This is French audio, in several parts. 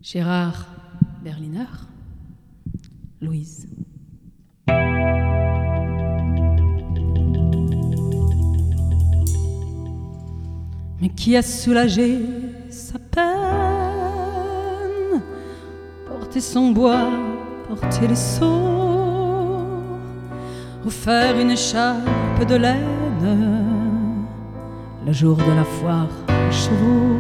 Gérard Berliner, Louise. Mais qui a soulagé sa peine, porter son bois, porter les seaux, offert une écharpe de laine le jour de la foire aux chevaux.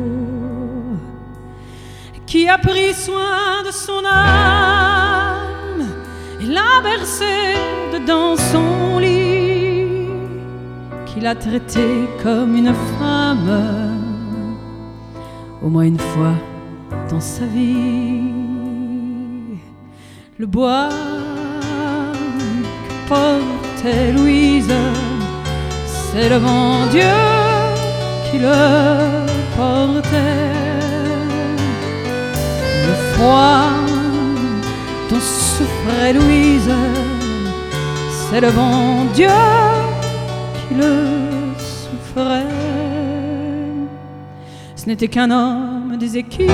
Qui a pris soin de son âme et l'a bercée dedans son lit, qui l'a traitée comme une femme au moins une fois dans sa vie. Le bois que portait Louise, c'est le bon Dieu qui le portait. Le froid dont souffrait Louise, c'est le bon Dieu qui le souffrait. Ce n'était qu'un homme des équipes,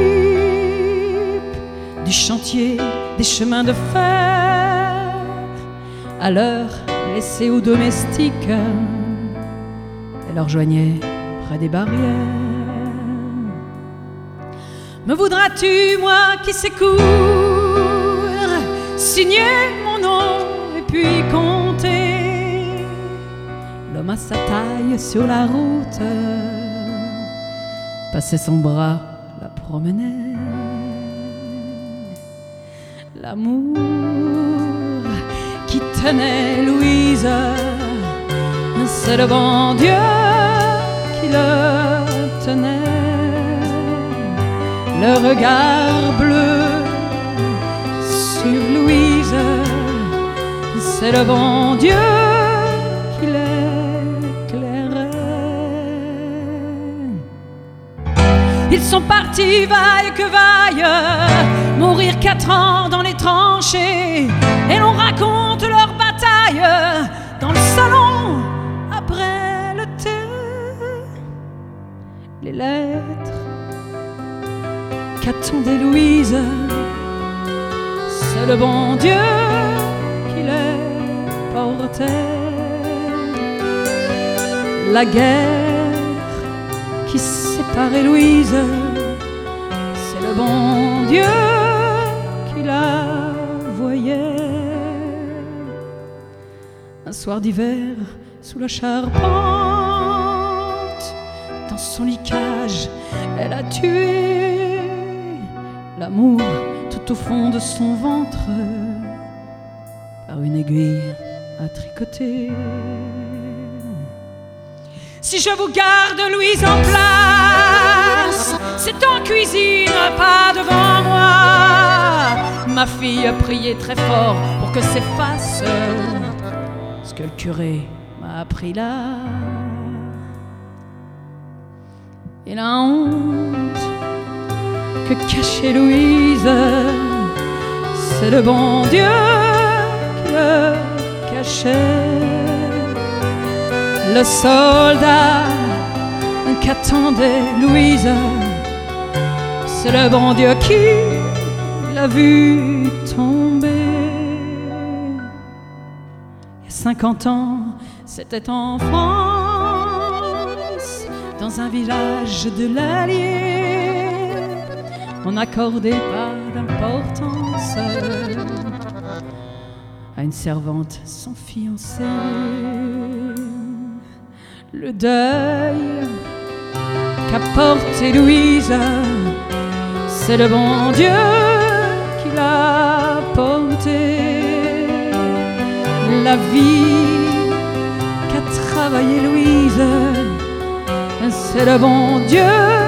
du chantier, des chemins de fer, à l'heure laissée aux domestiques, et leur joignait près des barrières. Me voudras-tu, moi qui sais court, signer mon nom et puis compter l'homme à sa taille sur la route, passait son bras, la promenait. L'amour qui tenait Louise, c'est le bon Dieu qui le tenait. Le regard bleu sur Louise, c'est le bon Dieu qui l'éclairait. Ils sont partis, vaille que vaille, mourir 4 ans dans les tranchées, et l'on raconte leur bataille dans le salon après le thé. Les lettres qu'attendait Louise, c'est le bon Dieu qui les portait. La guerre qui séparait Louise, c'est le bon Dieu qui la voyait. Un soir d'hiver, sous la charpente, dans son lit cage, elle a tué l'amour tout au fond de son ventre par une aiguille à tricoter. Si je vous garde Louise en place, c'est en cuisine, pas devant moi. Ma fille a prié très fort pour que s'efface ce que le curé m'a appris là. Et la honte que cachait Louise, c'est le bon Dieu qui le cachait. Le soldat qu'attendait Louise, c'est le bon Dieu qui l'a vu tomber. Il y a 50 ans, c'était en France, dans un village de l'Allier. On n'accordait pas d'importance à une servante sans fiancé. Le deuil qu'a porté Louise, c'est le bon Dieu qui l'a porté. La vie qu'a travaillé Louise, c'est le bon Dieu